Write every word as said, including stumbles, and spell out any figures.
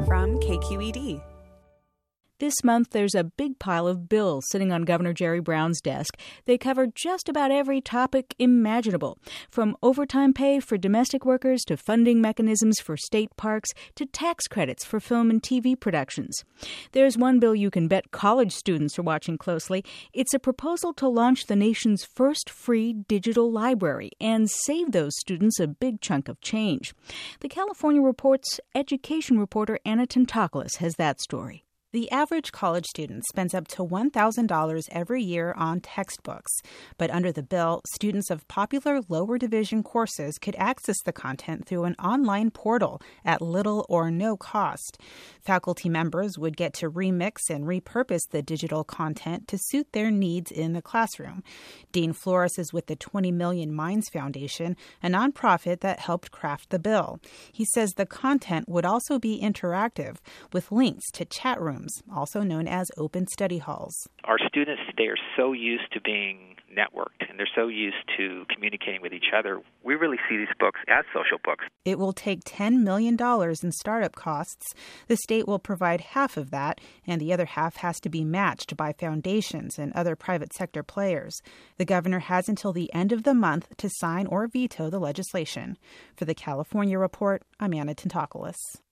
from K Q E D. This month, there's a big pile of bills sitting on Governor Jerry Brown's desk. They cover just about every topic imaginable, from overtime pay for domestic workers to funding mechanisms for state parks to tax credits for film and T V productions. There's one bill you can bet college students are watching closely. It's a proposal to launch the nation's first free digital library and save those students a big chunk of change. The California Report's education reporter Anna Tentopoulos has that story. The average college student spends up to one thousand dollars every year on textbooks. But under the bill, students of popular lower division courses could access the content through an online portal at little or no cost. Faculty members would get to remix and repurpose the digital content to suit their needs in the classroom. Dean Flores is with the twenty million Minds Foundation, a nonprofit that helped craft the bill. He says the content would also be interactive, with links to chat rooms, also known as open study halls. Our students today are so used to being networked, and they're so used to communicating with each other. We really see these books as social books. It will take ten million dollars in startup costs. The state will provide half of that, and the other half has to be matched by foundations and other private sector players. The governor has until the end of the month to sign or veto the legislation. For the California Report, I'm Anna Tentopoulos.